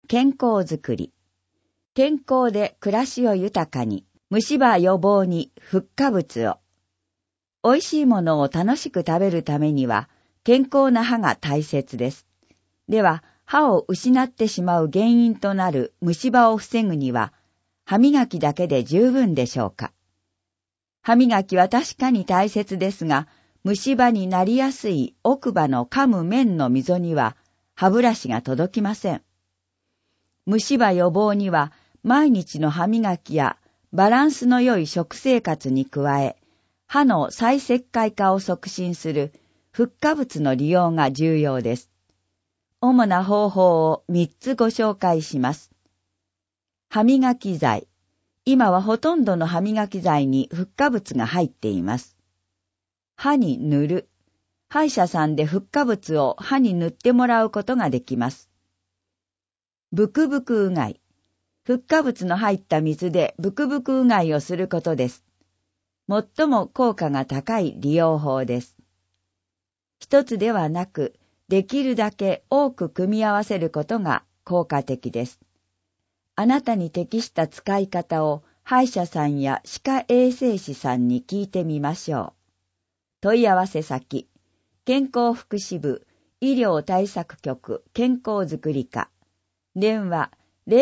健康づくり。健康で暮らしを豊かに、虫歯予防にフッ化物を。美味しいものを楽しく食べるためには、健康な歯が大切です。では、歯を失ってしまう原因となる虫歯を防ぐには、歯磨きだけで十分でしょうか。歯磨きは確かに大切ですが、虫歯になりやすい奥歯の噛む面の溝には、歯ブラシが届きません。虫歯予防には、毎日の歯磨きやバランスの良い食生活に加え、歯の再石灰化を促進するフッ化物の利用が重要です。主な方法を3つご紹介します。歯磨き剤。今はほとんどの歯磨き剤にフッ化物が入っています。歯に塗る。歯医者さんでフッ化物を歯に塗ってもらうことができます。ブクブクうがい。フッ化物の入った水でブクブクうがいをすることです。最も効果が高い利用法です。一つではなく、できるだけ多く組み合わせることが効果的です。あなたに適した使い方を歯医者さんや歯科衛生士さんに聞いてみましょう。問い合わせ先、健康福祉部医療対策局健康づくり課。電話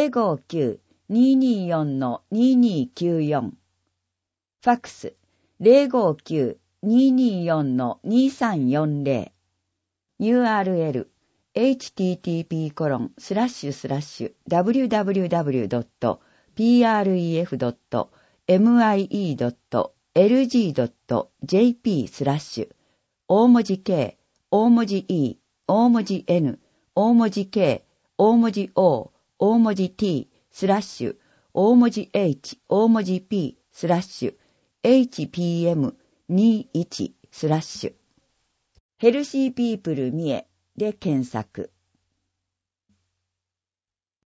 059-224-2294。ファックス 059-224-2340。URL http://www.pref.mie.lg.jp/ 大文字 K、大文字 E、大文字 N、大文字 K、大文字 O、大文字 T、大文字 H、大文字 P、HPM21/ ヘルシーピープル三重で検索。